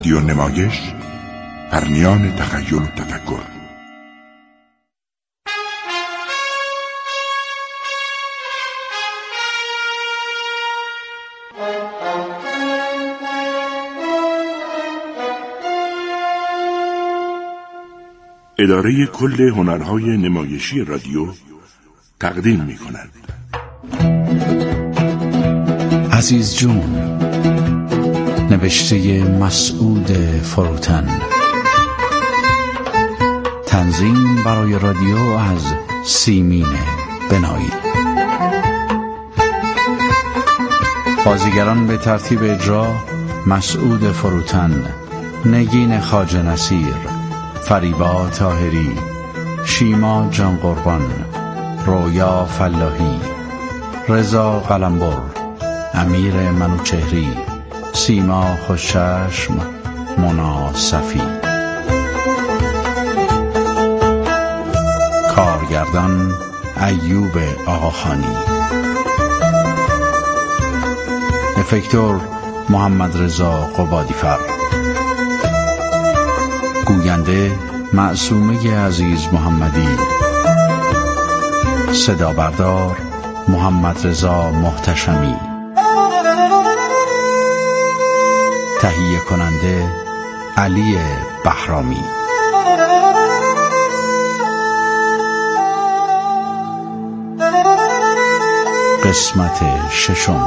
رادیو نمایش، پرنیان تخیل و تفکر. اداره کل هنرهای نمایشی رادیو تقدیم می‌کند. عزیز جون، نوشته مسعود فروتن، تنظیم برای رادیو از سیمین بنایی. بازیگران به ترتیب اجرا: مسعود فروتن، نگین خواجه نصیر، فریبا طاهری، شیما جان قربان، رویا فلاحی، رضا قلمبر، امیر منوچهری، سیما خوشچشم، مونا صفی. کارگردان ایوب آقاخانی. افکتور محمد رضا قبادیفر. گوینده معصومه عزیز محمدی. صدا بردار محمد رضا محتشمی. تهیه کننده علی بهرامی. قسمت ششم.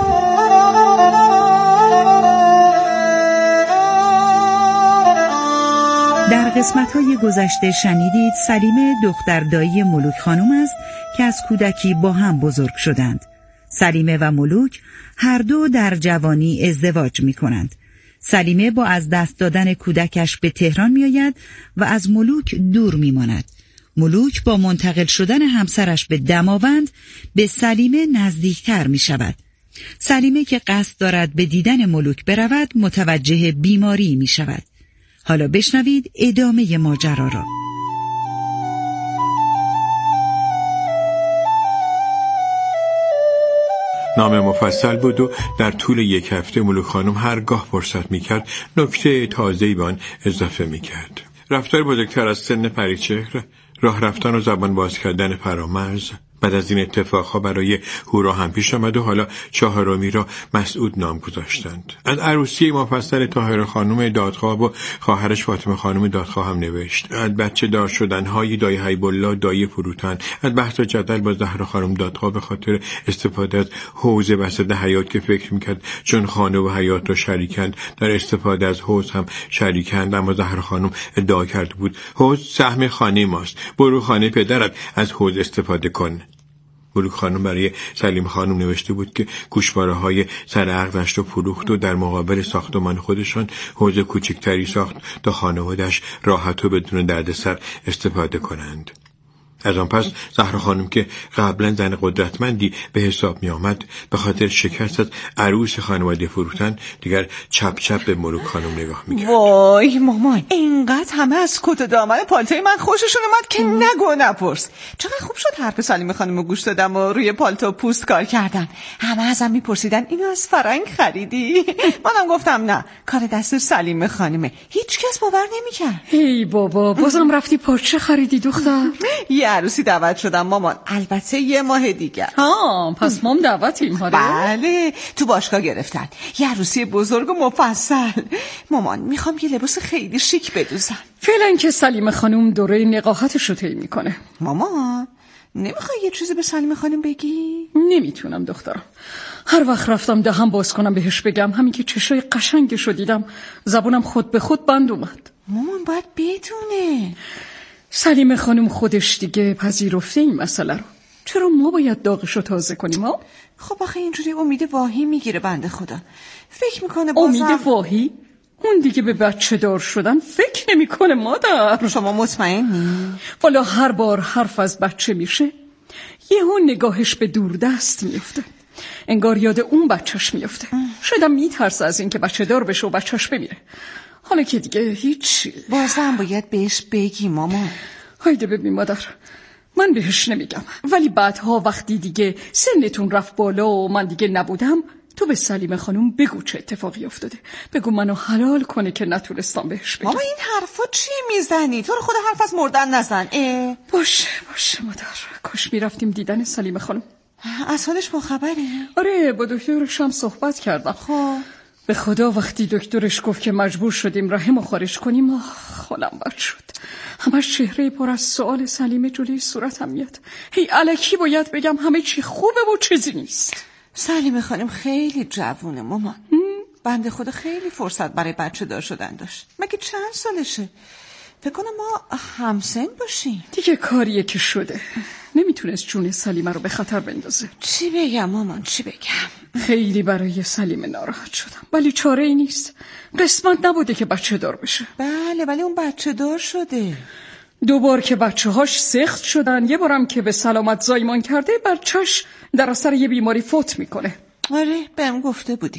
در قسمت‌های گذشته شنیدید سلیمه دختردایی ملوک خانم است که از کودکی با هم بزرگ شدند. سلیمه و ملوک هر دو در جوانی ازدواج می‌کنند. سلیمه با از دست دادن کودکش به تهران می‌آید و از ملوک دور می‌ماند. ملوک با منتقل شدن همسرش به دماوند به سلیمه نزدیکتر می‌شود. سلیمه که قصد دارد به دیدن ملوک برود متوجه بیماری می‌شود. حالا بشنوید ادامه ماجرا را. نامه مفصل بود و در طول یک هفته ملوک خانم هرگاه فرصت می‌کرد نکته تازه‌ای به آن اضافه می‌کرد. رفتار بزرگتر از سن پریچهر، راه رفتن و زبان باز کردن فرامرز. بعد از این اتفاقها برای هورا هم پیش آمد و حالا چهارمی را مسعود نام گذاشتند. از عروسی مفصل طاهره خانم دادخواه و خواهرش فاطمه خانم دادخواه هم نوشت. از بچه دار شدن‌های دایی حیب‌الله دایی فروتن، از بحث و جدل با زهرا خانم دادخواه به خاطر استفاده از حوض وسط حیاط که فکر می‌کرد چون خانه و حیاط را شریکند در استفاده از حوض هم شریکند، اما زهرا خانم ادعا کرده بود حوض سهم خانه ماست، برو خانه پدرت از حوض استفاده کن. ملوک خانم برای سلیمه خانم نوشته بود که گوشواره‌های سر عقدش رو فروخت و در مقابل ساختمان خودشان حوض کوچکتری ساخت تا خانواده‌اش راحت و بدون دردسر استفاده کنند. از آن پس زهرا خانم که قبلا زن قدرتمندی به حساب می آمد، به خاطر شکست از عروس خانواده فروتن دیگر چپ چپ به ملوک خانم نگاه می کرد. وای مامان، اینقدر همه از کت و دامن پالتوی من خوششون اومد که نگو نپرس. چقدر خوب شد حرف سلیمه خانم رو گوش دادم و روی پالتو پوست کار کردم. همه ازم میپرسیدن اینو از فرنگ خریدی؟ منم گفتم نه، کار دست سلیمه خانمه. هیچ کس باور نمیکرد. ای بابا، بازم رفتی پارچه خریدی دختر؟ عروسی دعوت شدم مامان، البته یه ماه دیگر. پس مام دعوتیم هاره؟ بله، تو باشگاه گرفتن یه عروسی بزرگ و مفصل. مامان میخوام یه لباس خیلی شیک بدوزم. فعلا که سلیمه خانم دوره نقاهتش رو طی میکنه. مامان نمیخوای یه چیزی به سلیمه خانم بگی؟ نمیتونم دخترم. هر وقت رفتم دهن باز کنم بهش بگم، همین که چشای قشنگشو دیدم زبونم خود به خود بند اومد. مامان باید بدونه سلیمه خانم خودش دیگه پذیرفته این مسئله رو. چرا ما باید داغشو تازه کنیم ها؟ خب آخه اینجوری امید واهی میگیره بنده خدا. فکر میکنه بازم امید واهی؟ اون دیگه به بچه دار شدن فکر نمیکنه مادر. شما مطمئنی؟ والا هر بار حرف از بچه میشه یهو نگاهش به دوردست میفته، انگار یاد اون بچهش میفته. شاید میترسه از این که بچه دار بشه و بچهش بمیره. حالا که دیگه هیچ، بازم باید بهش بگی مامان. هایده ببین مادر، من بهش نمیگم، ولی بعدها وقتی دیگه سنتون رفت بالا و من دیگه نبودم تو به سلیمه خانم بگو چه اتفاقی افتاده. بگو منو حلال کنه که نتونستم بهش بگم. ماما این حرفا چی میزنی؟ تو رو خدا حرف از مردن نزن. باشه مادر، کاش میرفتیم دیدن سلیمه خانم. از حالش با خبری؟ آره با دکترش هم صحبت کردم. خب به خدا وقتی دکترش گفت که مجبور شدیم رحمو خارج کنیم حالم بد شد. همش چهره پر از سوال سلیمه جلوی صورتم میاد. هی الکی باید بگم همه چی خوبه و چیزی نیست. سلیمه خانم خیلی جوونه مامان. بنده خدا خیلی فرصت برای بچه دار شدن داشت. مگه چند سالشه؟ فکر کنم ما همسن باشیم. دیگه کاریه که شده. نمیتونست جون سلیمه رو به خطر بندازه. چی بگم مامان چی بگم؟ خیلی برای سلیمه ناراحت شدم ولی چاره ای نیست. قسمت نبوده که بچه دار بشه. بله ولی اون بچه دار شده. 2 بار که بچه هاش سخت شدن، 1 بارم که به سلامت زایمان کرده بچهش در اثر یه بیماری فوت میکنه. آره بهم گفته بودی.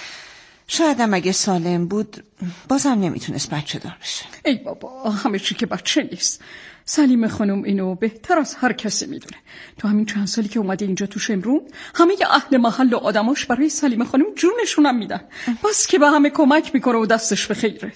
شایدم اگه سالم بود بازم نمیتونست بچه دار بشه. ای بابا همه چی که بچه نیست. سلیمه خانم اینو بهتر از هر کسی میدونه. تو همین چند سالی که اومده اینجا تو شمرون همه اهل محل و آدماش برای سلیمه خانم جونشونم میدن. بس که به همه کمک میکنه و دستش به خیره.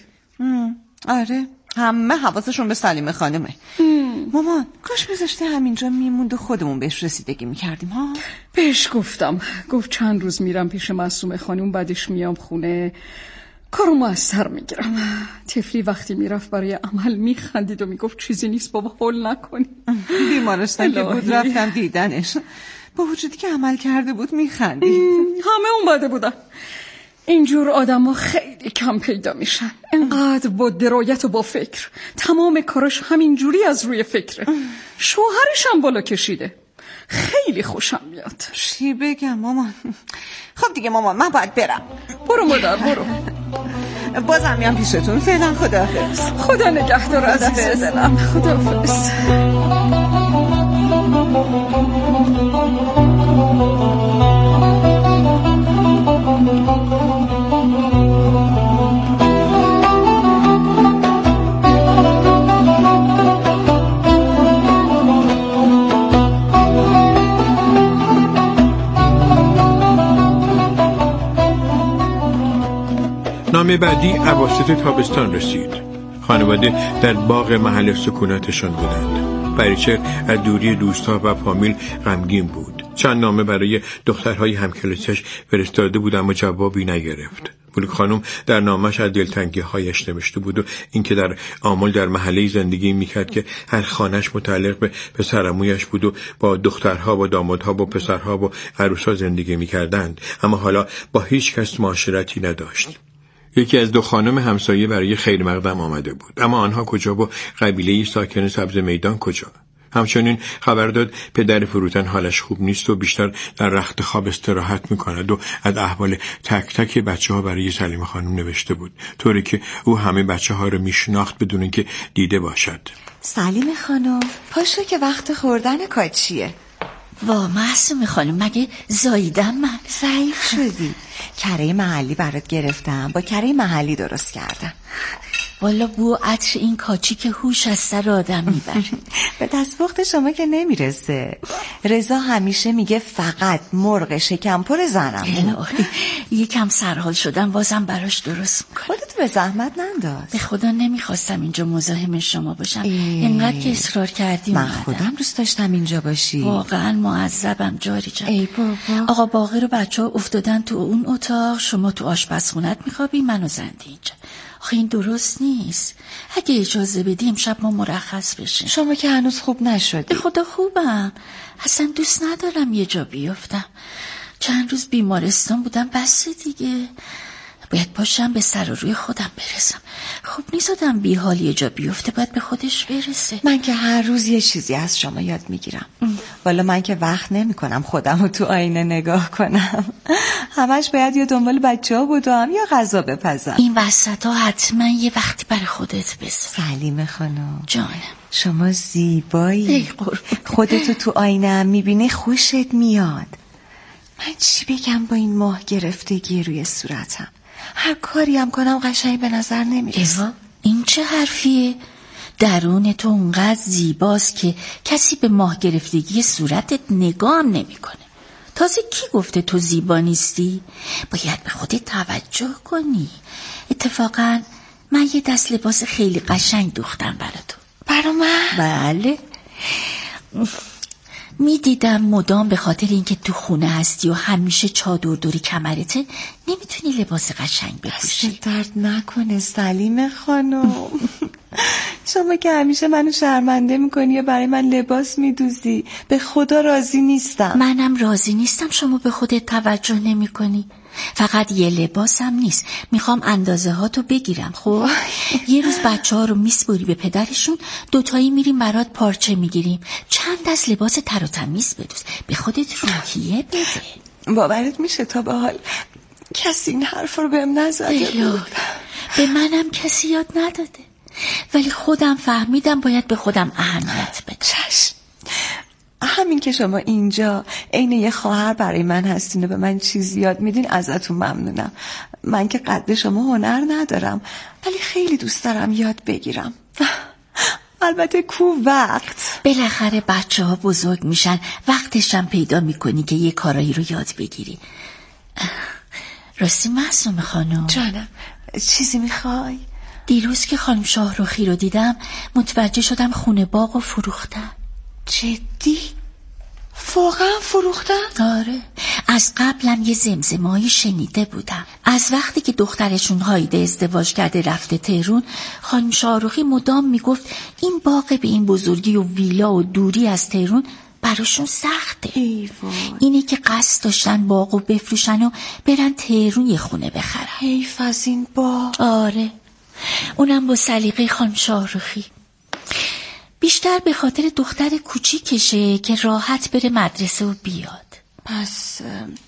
آره همه حواسشون به سلیمه خانمه. مامان کاش میذاشته همینجا میموند و خودمون بهش رسیدگی میکردیم ها. بهش گفتم، گفت چند روز میرم پیش معصومه خانم بعدش میام خونه کارو از سر میگیرم. طفلی وقتی میرفت برای عمل میخندید و میگفت چیزی نیست بابا هول نکنی. بیمارستان که بود رفتم دیدنش، با وجودی که عمل کرده بود میخندید. همه اومده بودن. اینجور آدم ها خیلی کم پیدا میشن. انقدر با درایت و با فکر. تمام کارش همینجوری از روی فکره. شوهرش هم بالا کشیده. خیلی خوشم میاد. چی بگم مامان؟ خب دیگه مامان من باید برم. برو مادر برو. بازم میام پیشتون. فعلا خداحافظ. خدا نگهدار عزیز دلم. خداحافظ. نامه بعدی اواسط تابستان رسید. خانواده در باغ محل سکونتشان بودند. پریچه از دوری دوستها و فامیل غمگین بود. چند نامه برای دخترهای همکلاسیش فرستاده بود اما جوابی نگرفت. ملوک خانم در نامش از دلتنگی‌هایش نوشته بود و اینکه در آمل در محله زندگی میکرد که هر خانه‌اش متعلق به پسرعمویش بود و با دخترها و دامادها و پسرها و عروسها زندگی میکردند، اما حالا با هیچ کس معاشرتی نداشت. یکی از 2 خانم همسایه برای خیر مقدم آمده بود، اما آنها کجا و قبیله ساکن سبز میدان کجا. همچنین خبر داد پدر فروتن حالش خوب نیست و بیشتر در رخت خواب استراحت میکند و از احوال تک تک بچه ها برای سلیمه خانم نوشته بود، طوری که او همه بچه ها رو میشناخت بدون اینکه دیده باشد. سلیمه خانم پاشو که وقت خوردن کاچیه. وا معصومه خانم مگه زاییدم من؟ ضعیف شدی. کره محلی برات گرفتم، با کره محلی درست کردم. والا بو عطر این کاچی که هوش از سر آدم میبره. به دستپخت شما که نمیرسه. رضا همیشه میگه فقط مرغ شکم پر زنم. یکم سرحال شدم بازم براش درست میکنم. خودت به زحمت ننداز. به خدا نمیخواستم اینجا مزاحم شما باشم. اینقدر که اصرار کردیم. من خودم دوست داشتم اینجا باشی. واقعا معذبم جاری جان. ای بابا. آقا باقر و بچه ها افتادن تو اون اتاق، شما تو آشپزخونت میخوابی، منو زنده اینجا. آخه این درست نیست. اگه اجازه بدی امشب ما مرخص بشیم. شما که هنوز خوب نشدی. به خدا خوبم. اصلا دوست ندارم یه جا بیافتم. چند روز بیمارستان بودم بس دیگه. باید پاشم به سر و روی خودم برسم. خوب نیست آدم بی حال یه جا بیفته، باید به خودش برسه. من که هر روز یه چیزی از شما یاد میگیرم. والا من که وقت نمی کنم خودم رو تو آینه نگاه کنم. همش باید یا دنبال بچه ها بودم یا غذا بپزم. این وسط ها حتما یه وقتی برای خودت بذار. سلیمه خانم جانم شما زیبایی. ای قربون. خودتو تو آینه هم میبینی خوشت میاد. من چی بگم با این ماه گرفتگی روی صورتم؟ هر کاری هم کنم قشنگ به نظر نمیرسه. ایوا این چه حرفیه؟ درون تو اونقدر زیباست که کسی به ماه گرفتگی صورتت نگاه هم نمی کنه. تازه کی گفته تو زیبا نیستی؟ باید به خودت توجه کنی. اتفاقا من یه دست لباس خیلی قشنگ دوختم برا تو. برا من؟ بله. میدیدم مدام به خاطر اینکه تو خونه هستی و همیشه چادر دوری کمرته نمیتونی لباس قشنگ بپوشی. دست درد نکنه سلیم خانم. شما که همیشه منو شرمنده میکنی یا برای من لباس میدوزی. به خدا راضی نیستم. منم راضی نیستم شما به خودت توجه نمی کنی. فقط یه لباسم نیست، میخوام اندازه ها تو بگیرم. خب یه روز بچه ها رو میسپوری به پدرشون، دوتایی میریم برات پارچه میگیریم. چند دست لباس تر و تمیز بدوز، به خودت روحیه بده. باورت میشه تا به حال کسی این حرف رو بهم نزده بود؟ به منم کسی یاد نداده، ولی خودم فهمیدم باید به خودم اهمیت بدم. چشم. همین که شما اینجا عین یه خواهر برای من هستین و به من چیزی یاد میدین ازتون ممنونم. من که قد شما هنر ندارم، ولی خیلی دوست دارم یاد بگیرم. البته کو وقت. بالاخره بچه ها بزرگ میشن، وقتشم پیدا میکنی که یه کارایی رو یاد بگیری. راستی معصومه خانم جانم، چیزی میخوای؟ دیروز که خانم شاهرخی رو دیدم متوجه شدم خونه باغ رو فروختن. جدی؟ واقعا فروختن؟ آره، از قبلم یه زمزمه‌ای شنیده بودم. از وقتی که دخترشون هایده ازدواج کرده رفته تهرون، خانم شاهرخی مدام میگفت این باغ به این بزرگی و ویلا و دوری از تهرون براشون سخته. اینه که قصد داشتن باغو بفروشن و برن تهرون یه خونه بخرن. حیف از این باغ. آره، اونم با سلیقه خانم شاهرخی. بیشتر به خاطر دختر کوچیکشه که راحت بره مدرسه و بیاد. پس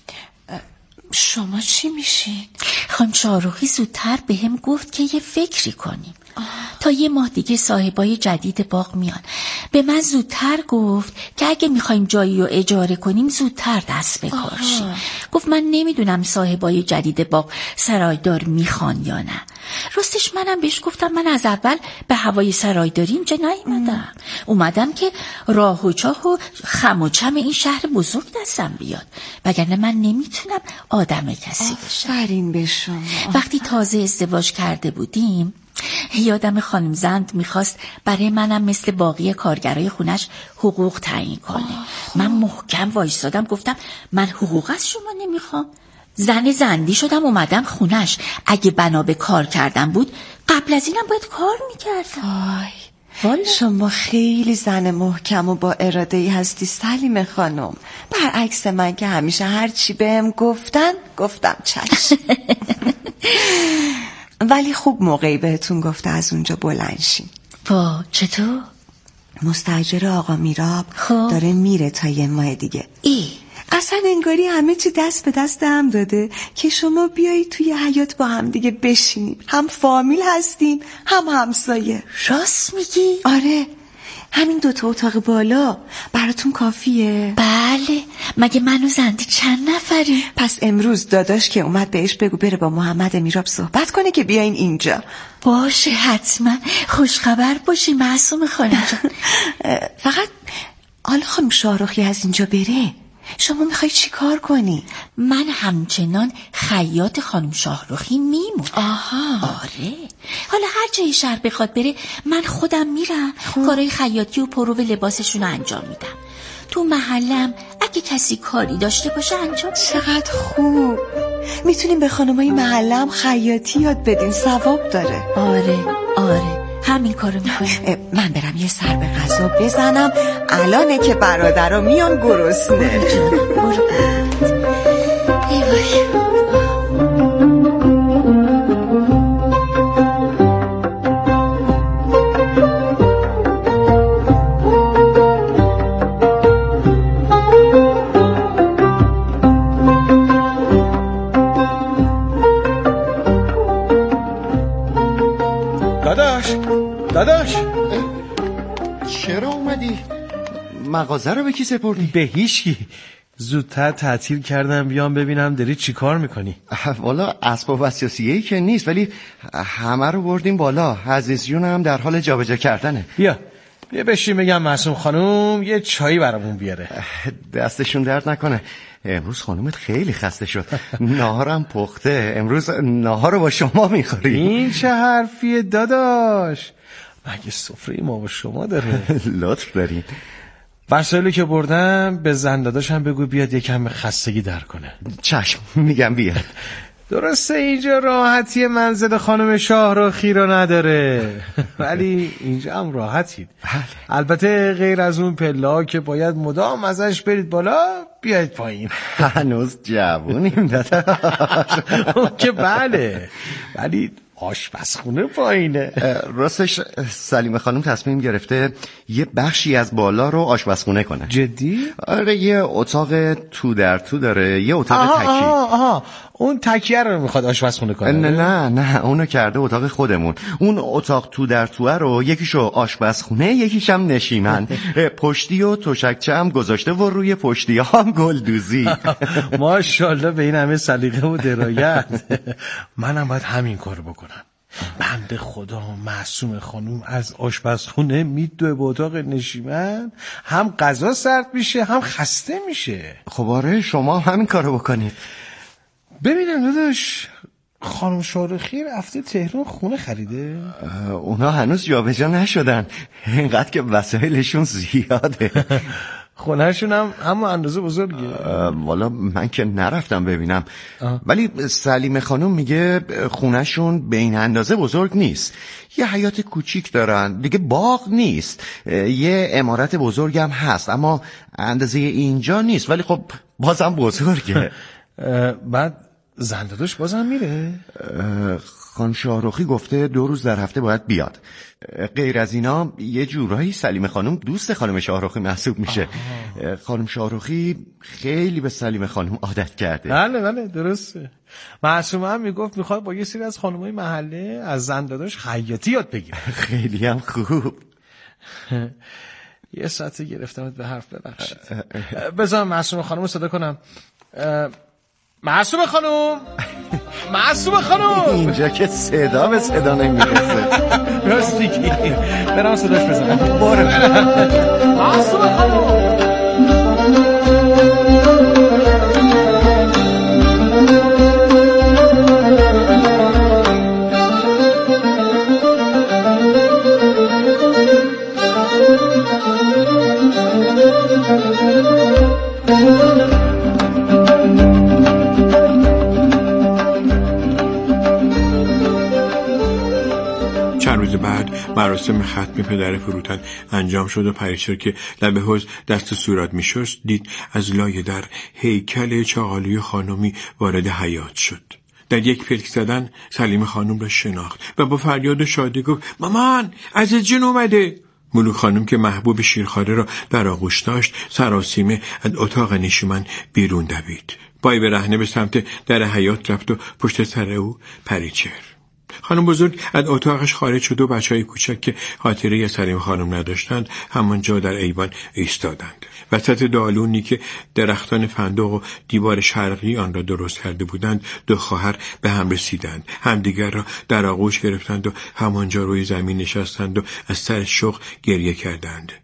شما چی میشین؟ خانم شاهرخی زودتر به هم گفت که یه فکری کنیم. تا یه ماه دیگه صاحبای جدید باغ میان. به من زودتر گفت که اگه میخوایم جایی رو اجاره کنیم زودتر دست به کار شیم. گفت من نمیدونم صاحبای جدید باغ سرایدار میخوان یا نه. راستش منم بهش گفتم من از اول به هوای سرایداری اینجا نیومدم. اومدم که راه و چاه و خم و چم این شهر بزرگ دستم بیاد، وگرنه من نمیتونم آدم کسی باشم. آفرین به شما. وقتی تازه ازدواج کرده بودیم یادم خانم زند میخواست برای منم مثل باقی کارگرای خونش حقوق تعیین کنه. من محکم وایسادم، گفتم من حقوق از شما نمیخوام. زن زندی شدم اومدم خونش. اگه بنا به کار کردم بود قبل از اینم باید کار میکردم. شما خیلی زن محکم و با اراده‌ای هستی سلیم خانم. برعکس من که همیشه هر چی بهم گفتم چشم. ولی خوب موقعی بهتون گفته از اونجا بلند شین. چطور؟ مستاجر آقا میراب داره میره تا یه ماه دیگه. اصلا انگاری همه چی دست به دست هم داده که شما بیایی توی حیاط با هم دیگه بشینیم. هم فامیل هستیم هم همسایه. راست میگی؟ آره، همین 2 اتاق بالا براتون کافیه؟ بله، مگه من و زندی چند نفریم؟ پس امروز داداش که اومد بهش بگو بره با محمد میراب صحبت کنه که بیاین اینجا. باشه حتما، خوشخبر باشی معصومه خانم جان. فقط حالا خانم شاهرخی از اینجا بره شما میخوای چی کار کنی؟ من همچنان خیاط خانم شاهرخی میمونم. آره، حالا هر جای شهر بخواد بره من خودم میرم کارهای خیاطی و پرو لباسشون رو انجام میدم. تو محلم اگه کسی کاری داشته باشه انجام. چقدر خوب، میتونیم به خانمای محلم خیاطی یاد بدین، ثواب داره. آره همین کارو میکنم. من برم یه سر به غذا بزنم، الانه که برادرها میان گرسنه. برو. داداش چرا اومدی؟ مغازه رو به کی سپردی؟ به هیچکی. زودتر تعطیل کردم بیام ببینم داری چی کار میکنی. والا اسباب اساسیه‌ای که نیست، ولی همه رو بردیم بالا. عزیزیون هم در حال جابجا کردنه. بیا بشین بگم معصوم خانوم یه چایی برامون بیاره. دستشون درد نکنه. امروز خانومت خیلی خسته شد. ناهارم پخته. امروز ناهار رو با شما میخوریم. این چه حرفیه داداش؟ مگه سفره ما با شما داره؟ لطف دارین. وسایلی که بردم به زن داداشم بگو بیاد یکم خستگی در کنه. چشم، میگم بیاد. درسته اینجا راحتی منزل خانم شاهرخی رو نداره، ولی اینجا هم راحتید. البته غیر از اون پلا که باید مدام ازش برید بالا بیاید پایین. هنوز جوونیم داداش. که بله، ولی آشپزخونه پایینه. راستش سلیمه خانم تصمیم گرفته یه بخشی از بالا رو آشپزخونه کنه. جدی؟ آره، یه اتاق تو در تو داره، یه اتاق تکی. آها اون تکیه رو میخواد آشپزخونه کنه. نه اونو کرده اتاق خودمون. اون اتاق تو در توه رو یکیشو آشپزخونه، یکیشم نشیمن. پشتی و تشکچه هم گذاشته و روی پشتی هم گلدوزی. ماشاءالله به این همه سلیقه و درایت. منم باید همین کارو بکنم. بنده خدا معصوم خانوم از آشپزخونه میدوه به اتاق نشیمن، هم غذا سرد میشه هم خسته میشه. خب آره، شما همین کارو بکنید. ببینم داداش، خانم شاهرخی رفته تهران خونه خریده؟ اونا هنوز جابجا نشدن، اینقدر که وسایلشون زیاده. خونهشون هم همون اندازه بزرگه؟ والا من که نرفتم ببینم. ولی سلیمه خانم میگه خونهشون به این اندازه بزرگ نیست. یه حیاط کوچیک دارن دیگه، باغ نیست. یه عمارت بزرگ هم هست اما اندازه اینجا نیست، ولی خب بازم بزرگه. بعد زن داداش بازم میره؟ خان شاهرخی گفته 2 روز در هفته باید بیاد. غیر از اینا یه جورایی سلیمه خانم دوست خانم شاهرخی محسوب میشه. خانم شاهرخی خیلی به سلیمه خانم عادت کرده. بله درسته. معصومه هم میگفت میخواد با یه سری از خانمای محله از زن داداش خیاطی یاد بگیره. خیلی هم خوب. یه ساعته گرفتمت به حرف، ببخشید. بذار معصومه خانم رو صدا کنم. معصومه خانم، معصومه خانم. اینجا که صدا به صدا نمیرسه. راستیکی برام صداش بزنم. برو معصومه خانم. مراسم ختم پدر فروتن انجام شد و پریچهر که لب حوض دست صورت می شست دید از لای در هیکل چاقالوی خانمی وارد حیاط شد. در یک پلک زدن سلیمه خانم را شناخت و با فریاد و شادی گفت مامان عزیز جون اومده. ملوک خانم که محبوب شیرخواره را در آغوش داشت سراسیمه از اتاق نشیمن بیرون دوید. پای برهنه به سمت در حیاط رفت و پشت سر او پریچهر. خانم بزرگ از اتاقش خارج شد و بچهای کوچک که خاطره سلیمه خانم نداشتند همانجا در ایوان ایستادند. وسط دالونی که درختان فندق و دیوار شرقی آن را درست کرده بودند 2 خواهر به هم رسیدند، همدیگر را در آغوش گرفتند و همانجا روی زمین نشستند و از سر شوق گریه کردند.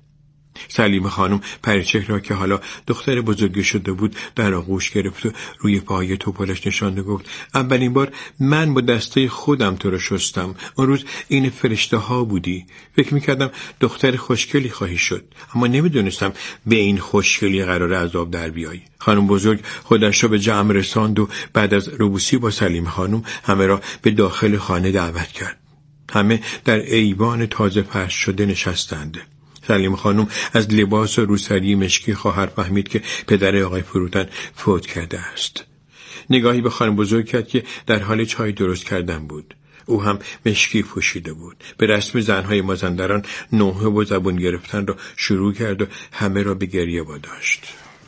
سلیمه خانم پریچهر را که حالا دختر بزرگی شده بود در آغوش گرفت و روی پای توپلش نشاند و گفت اولین بار من با دسته خودم تو رو شستم. اون روز این فرشته ها بودی. فکر میکردم دختر خوشگلی خواهی شد، اما نمیدونستم به این خوشگلی قرار از آب در بیایی. خانم بزرگ خودش را به جمع رساند و بعد از روبوسی با سلیمه خانم همه را به داخل خانه دعوت کرد. همه در ایوان تازه فرش شده نشستند. سلیمه خانم از لباس و روسری مشکی خواهر فهمید که پدر آقای فروتن فوت کرده است. نگاهی به خانم بزرگ کرد که در حال چای درست کردن بود. او هم مشکی پوشیده بود. به رسم زنهای مازندران نوحه و زبون گرفتن را شروع کرد و همه را به گریه واداشت.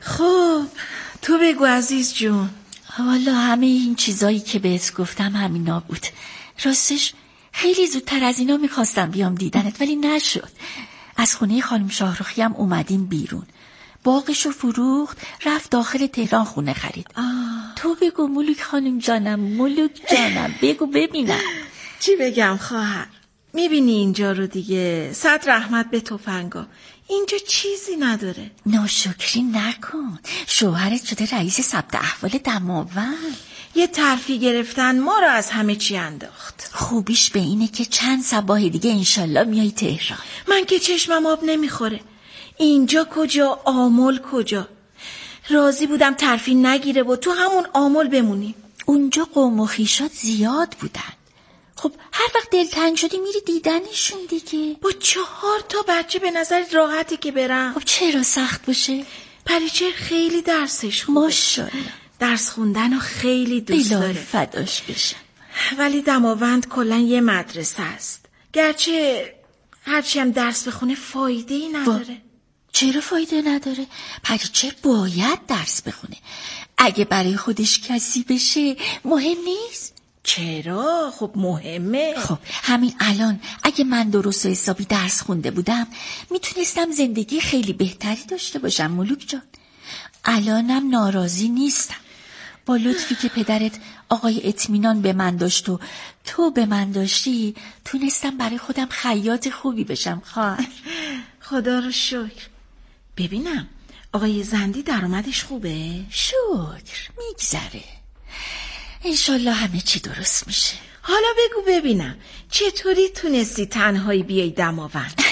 خب تو بگو عزیز جون. والا همه این چیزایی که بهت گفتم همینا بود. راستش خیلی زودتر از اینا میخواستم بیام دیدنت ولی نشد. از خونه خانم شاهرخی هم اومدیم بیرون. باغشو فروخت رفت داخل تهران خونه خرید. تو بگو ملوک خانم جانم، ملوک جانم، بگو ببینم. چی بگم خواهر؟ میبینی اینجا رو دیگه، صد رحمت به تفنگا، اینجا چیزی نداره. ناشکری نکن، شوهرت شده رئیس ثبت احوال دماوند. یه ترفی گرفتن ما رو از همه چی انداخت. خوبیش به اینه که چند صباح دیگه انشالله میای تهران. من که چشمم آب نمیخوره. اینجا کجا، آمل کجا؟ راضی بودم ترفی نگیره و تو همون آمل بمونی. اونجا قوم و خویشات زیاد بودن. خب هر وقت دلتنگ شدی میری دیدنشون دیگه. با 4 تا بچه به نظر راحتی که برم؟ خب چرا سخت باشه؟ پریچه خیلی درسش خوبه. ماشاءالله. درس خوندن رو خیلی دوست داره. فداش بشم. ولی دماوند کلن یه مدرسه است. گرچه هرچی هم درس بخونه فایده ای نداره. چرا فایده نداره؟ پریچه باید درس بخونه. اگه برای خودش کسی بشه مهم نیست؟ چرا؟ خب مهمه. خب همین الان اگه من درست و حسابی درس خونده بودم میتونستم زندگی خیلی بهتری داشته باشم ملوک جان. الانم ناراضی نیستم. با لطفی که پدرت آقای اطمینان به من داشت و تو به من داشتی تونستم برای خودم خیاط خوبی بشم خواهر. خدا رو شکر. ببینم آقای زندی درآمدش خوبه؟ شکر میگذره. انشالله همه چی درست میشه. حالا بگو ببینم چطوری تونستی تنهایی بیای دماوند؟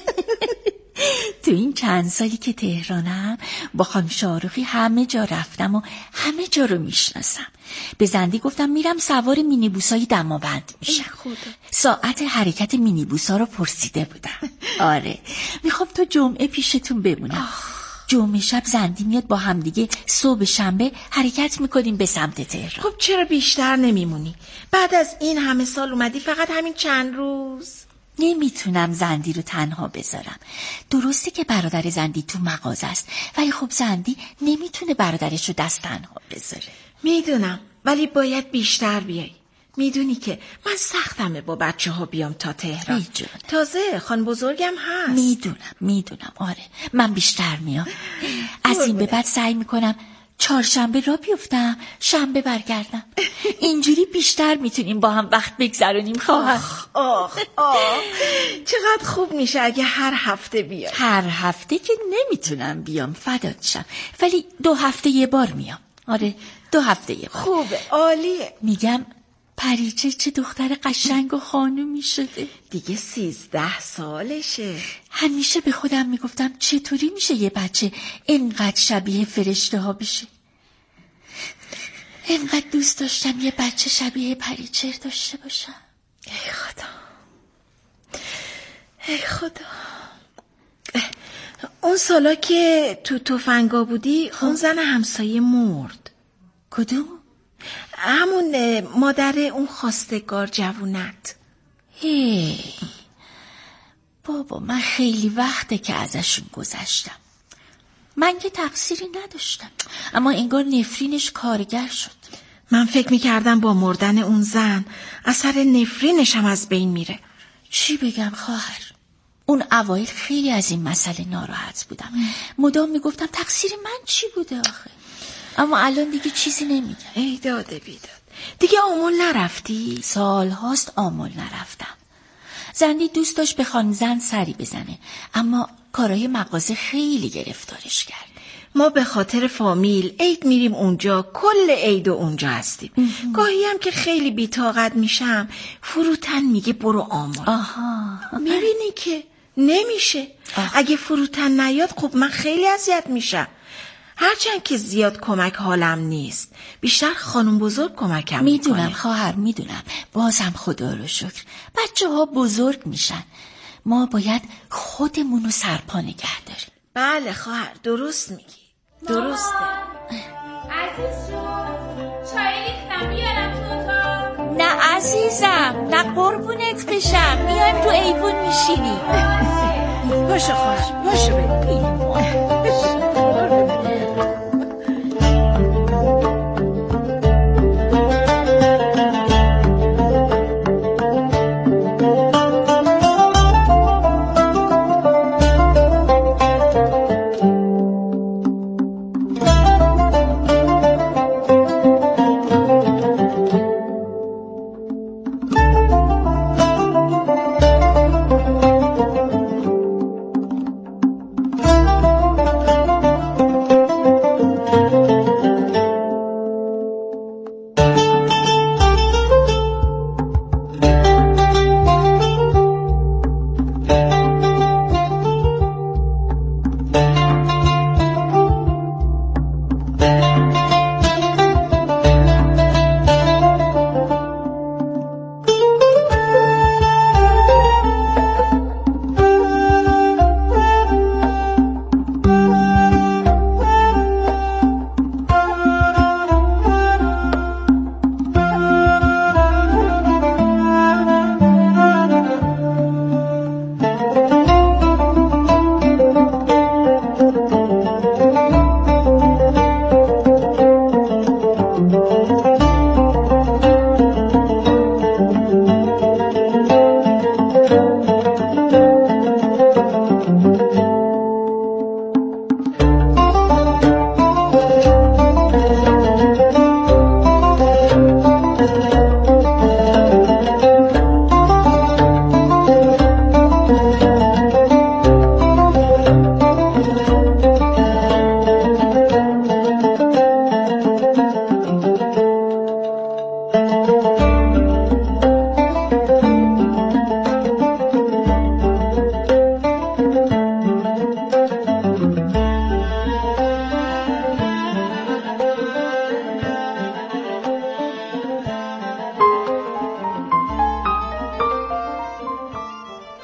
تو این چند سالی که تهرانم با خانم شاروخی همه جا رفتم و همه جا رو میشناسم. به زندی گفتم میرم سوار مینیبوسای دماوند میشم. ساعت حرکت مینیبوسا رو پرسیده بودم. آره میخوام تو جمعه پیشتون بمونم. جمعه شب زندی میاد با هم دیگه صبح شنبه حرکت میکنیم به سمت تهران. خب چرا بیشتر نمیمونی؟ بعد از این همه سال اومدی فقط همین چند روز؟ نمیتونم زندی رو تنها بذارم. درسته که برادر زندی تو مغازه است ولی خب زندی نمیتونه برادرش رو دست تنها بذاره. میدونم ولی باید بیشتر بیای. میدونی که من سختمه با بچه ها بیام تا تهران. تازه خان بزرگم هست. میدونم آره من بیشتر میام. از این به بعد سعی میکنم چهارشنبه را بیفتم شنبه برگردم. اینجوری بیشتر میتونیم با هم وقت بگذرونیم خواهر. آخ چقدر خوب میشه اگه هر هفته بیای. هر هفته که نمیتونم بیام فدات شم ولی 2 هفته یه بار میام. آره 2 هفته یه بار. خوبه عالیه. میگم پریچه چه دختر قشنگ و خانومی شده. دیگه 13 سالشه. همیشه به خودم میگفتم چطوری میشه یه بچه اینقدر شبیه فرشته ها بشه. اینقدر دوست داشتم یه بچه شبیه پریچه داشته باشم. ای خدا. اون سالا که تو تفنگا بودی اون زن همسایه مرد. کدوم؟ همون مادر اون خواستگار جوونت. بابا من خیلی وقته که ازشون گذشتم. من که تقصیری نداشتم اما انگار نفرینش کارگر شد. من فکر میکردم با مردن اون زن اثر نفرینش هم از بین میره. چی بگم خواهر؟ اون اوایل خیلی از این مسئله ناراحت بودم. مدام میگفتم تقصیر من چی بوده آخه. اما الان دیگه چیزی نمیگم. ای داده بیداد. دیگه آمل نرفتی؟ سال هاست آمل نرفتم. زندی دوست داشت به خانم زن سری بزنه اما کارای مغازه خیلی گرفتارش کرد. ما به خاطر فامیل عید میریم اونجا، کل عید و اونجا هستیم. گاهی هم که خیلی بی‌طاقت میشم فروتن میگه برو آمل. میبینی که نمیشه. اگه فروتن نیاد خب من خیلی اذیت میشم. هرچند که زیاد کمک حالم نیست، بیشتر خانم بزرگ کمکم میکنه. میدونم خواهر میدونم. بازم خدا رو شکر بچه ها بزرگ میشن. ما باید خودمونو سرپا نگه داریم. بله خواهر درست میگی. درسته. عزیز جون چای ریختم بیارم تو اتاق؟ نه عزیزم نه قربونت بشم. میایم تو ایوون میشینی. باشه خواهر باشه بریم.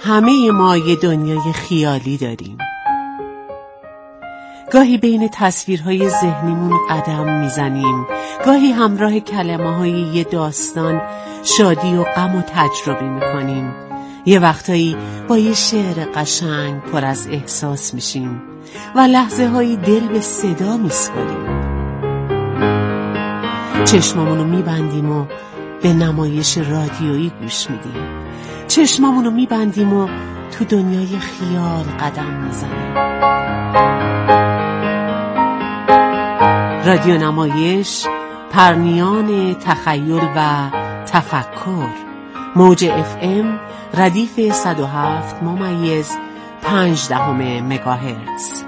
همه ما یه دنیای خیالی داریم. گاهی بین تصویرهای ذهنیمون قدم میزنیم، گاهی همراه کلمه‌های یه داستان شادی و غم و تجربه میکنیم. یه وقتایی با یه شعر قشنگ پر از احساس میشیم و لحظه هایی دل به صدا میسپاریم. چشمامونو میبندیم و به نمایش رادیویی گوش میدیم. چشمامونو میبندیم و تو دنیای خیال قدم میزنیم. رادیو نمایش، پرنیان تخیل و تفکر. موج FM ردیف 107.5 مگاهرتز.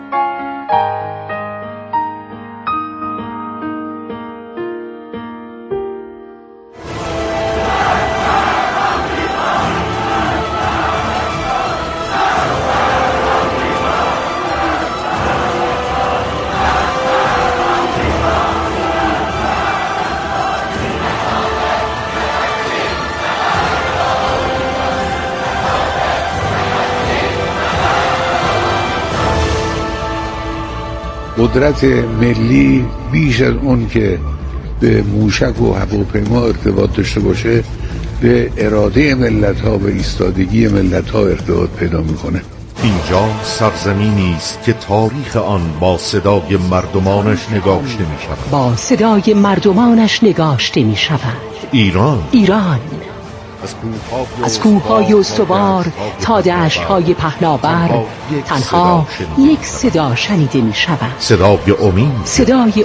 قدرت ملی بیش از اون که به موشک و هواپیما ارتباط داشته باشه به اراده ملت ها و ایستادگی ملت ها ارتباط پیدا میکنه. اینجا سرزمینی است که تاریخ آن با صدای مردمانش نگاشته می شود. با صدای مردمانش نگاشته می شود. ایران از کوه‌های استوار تا دشت‌های پهناور تنها یک صدا شنیده می شود. صدای امید، صدای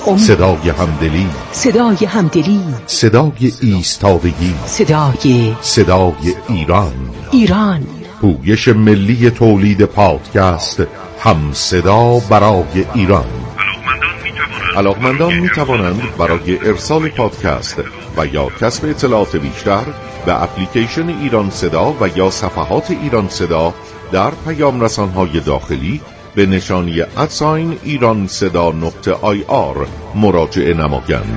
همدلی، صدای ایستادگی، صدای ایران. پویش ملی تولید پادکست هم صدا برای ایران. علاقمندان می توانند برای ارسال پادکست و یا کسب اطلاعات بیشتر به اپلیکیشن ایران صدا و یا صفحات ایران صدا در پیام رسانهای داخلی به نشانی @ایرانصدا.ir مراجعه نمایند.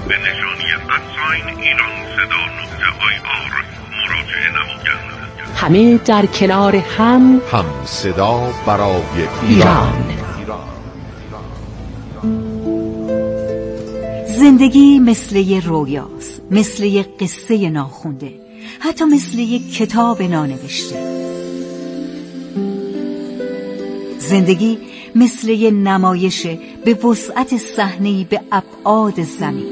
همه در کنار هم صدا برای ایران. زندگی مثل یه رویاست، مثل یه قصه ناخونده، حتی مثل یه کتاب نانوشته. زندگی مثل یه نمایش به وسعت صحنه‌ای به ابعاد زمین.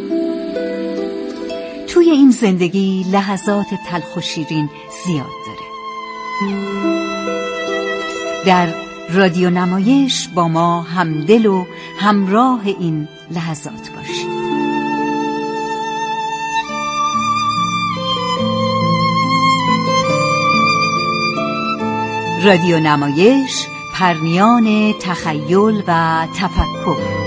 توی این زندگی لحظات تلخ و شیرین زیاد داره. در رادیو نمایش با ما همدل و همراه این لحظات باشید. رادیو نمایش، پرنیان تخیل و تفکر.